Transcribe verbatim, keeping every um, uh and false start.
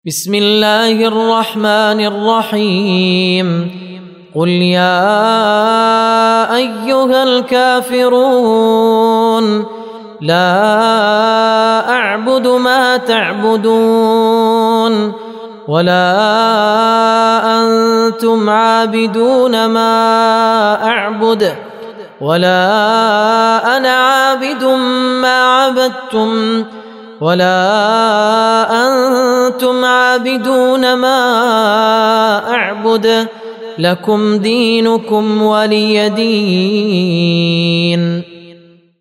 بسم الله الرحمن الرحيم قل يا أيها الكافرون لا أعبد ما تعبدون ولا أنتم عابدون ما أعبد ولا أنا عابد ما عبدتم ولا أنتم عابدون ما أعبد لكم دينكم ولي دين.